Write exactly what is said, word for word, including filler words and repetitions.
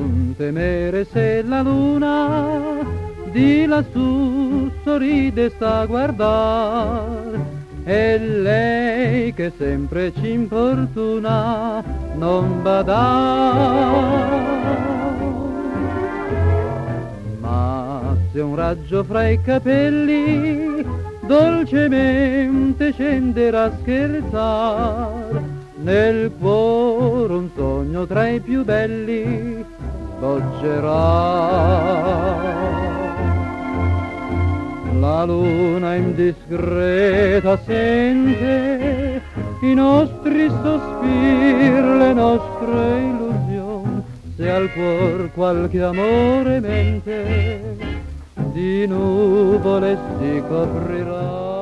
non temere se la luna di lassù sorride sta a guardar, e lei che sempre ci importuna non badar. Ma se un raggio fra i capelli dolcemente scenderà a scherzar, nel cuore un sogno tra i più belli sboccerà. La luna indiscreta sente i nostri sospir, le nostre illusioni, se al cuor qualche amore mente di nuvole si coprirà.